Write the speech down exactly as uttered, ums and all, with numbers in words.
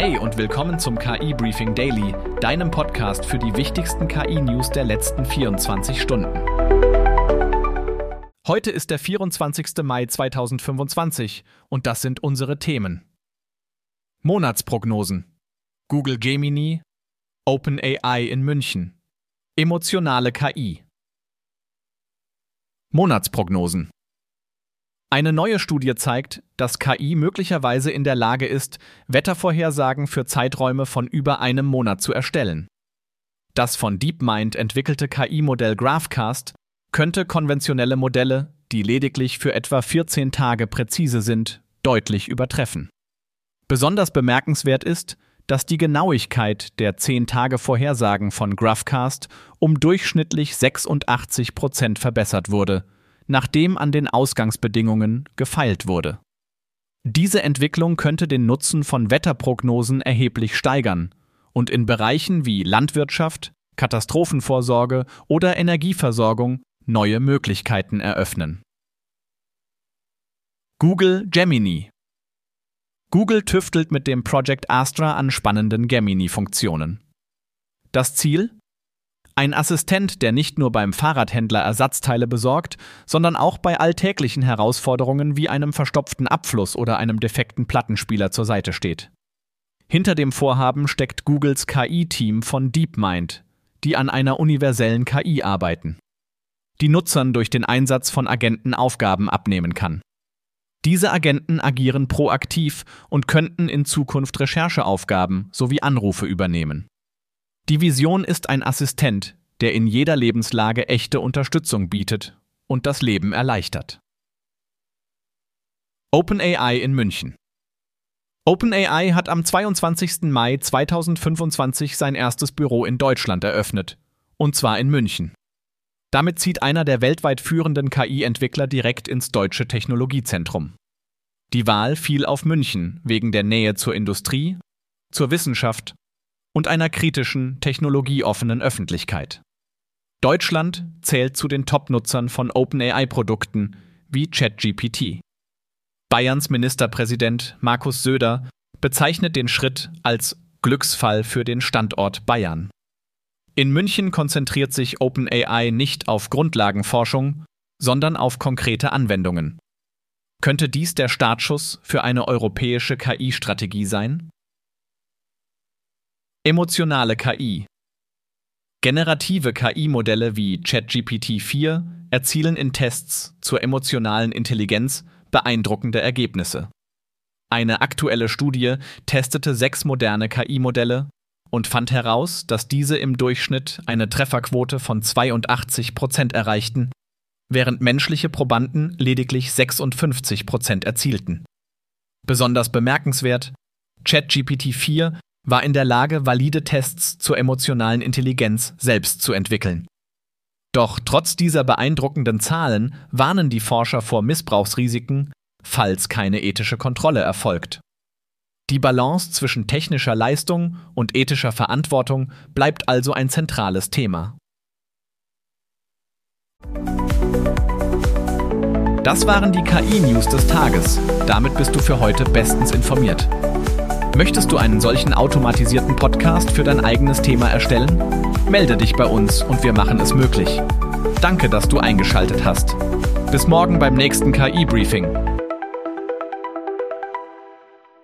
Hey und willkommen zum K I-Briefing Daily, deinem Podcast für die wichtigsten K I-News der letzten vierundzwanzig Stunden. Heute ist der vierundzwanzigster Mai zweitausendfünfundzwanzig und das sind unsere Themen. Monatsprognosen. Google Gemini, OpenAI in München. Emotionale K I. Monatsprognosen. Eine neue Studie zeigt, dass K I möglicherweise in der Lage ist, Wettervorhersagen für Zeiträume von über einem Monat zu erstellen. Das von DeepMind entwickelte K I-Modell GraphCast könnte konventionelle Modelle, die lediglich für etwa vierzehn Tage präzise sind, deutlich übertreffen. Besonders bemerkenswert ist, dass die Genauigkeit der zehn-Tage-Vorhersagen von GraphCast um durchschnittlich sechsundachtzig Prozent verbessert wurde, nachdem an den Ausgangsbedingungen gefeilt wurde. Diese Entwicklung könnte den Nutzen von Wetterprognosen erheblich steigern und in Bereichen wie Landwirtschaft, Katastrophenvorsorge oder Energieversorgung neue Möglichkeiten eröffnen. Google Gemini. Google tüftelt mit dem Project Astra an spannenden Gemini-Funktionen. Das Ziel? Ein Assistent, der nicht nur beim Fahrradhändler Ersatzteile besorgt, sondern auch bei alltäglichen Herausforderungen wie einem verstopften Abfluss oder einem defekten Plattenspieler zur Seite steht. Hinter dem Vorhaben steckt Googles K I-Team von DeepMind, die an einer universellen K I arbeiten, die Nutzern durch den Einsatz von Agenten Aufgaben abnehmen kann. Diese Agenten agieren proaktiv und könnten in Zukunft Rechercheaufgaben sowie Anrufe übernehmen. Die Vision ist ein Assistent, der in jeder Lebenslage echte Unterstützung bietet und das Leben erleichtert. OpenAI in München. OpenAI hat am zweiundzwanzigster Mai zweitausendfünfundzwanzig sein erstes Büro in Deutschland eröffnet, und zwar in München. Damit zieht einer der weltweit führenden K I-Entwickler direkt ins deutsche Technologiezentrum. Die Wahl fiel auf München wegen der Nähe zur Industrie, zur Wissenschaft und einer kritischen, technologieoffenen Öffentlichkeit. Deutschland zählt zu den Top-Nutzern von OpenAI-Produkten wie ChatGPT. Bayerns Ministerpräsident Markus Söder bezeichnet den Schritt als Glücksfall für den Standort Bayern. In München konzentriert sich OpenAI nicht auf Grundlagenforschung, sondern auf konkrete Anwendungen. Könnte dies der Startschuss für eine europäische K I-Strategie sein? Emotionale K I. Generative K I-Modelle wie ChatGPT vier erzielen in Tests zur emotionalen Intelligenz beeindruckende Ergebnisse. Eine aktuelle Studie testete sechs moderne K I-Modelle und fand heraus, dass diese im Durchschnitt eine Trefferquote von zweiundachtzig Prozent erreichten, während menschliche Probanden lediglich sechsundfünfzig Prozent erzielten. Besonders bemerkenswert: ChatGPT vier war in der Lage, valide Tests zur emotionalen Intelligenz selbst zu entwickeln. Doch trotz dieser beeindruckenden Zahlen warnen die Forscher vor Missbrauchsrisiken, falls keine ethische Kontrolle erfolgt. Die Balance zwischen technischer Leistung und ethischer Verantwortung bleibt also ein zentrales Thema. Das waren die K I-News des Tages. Damit bist du für heute bestens informiert. Möchtest du einen solchen automatisierten Podcast für dein eigenes Thema erstellen? Melde dich bei uns und wir machen es möglich. Danke, dass du eingeschaltet hast. Bis morgen beim nächsten K I-Briefing.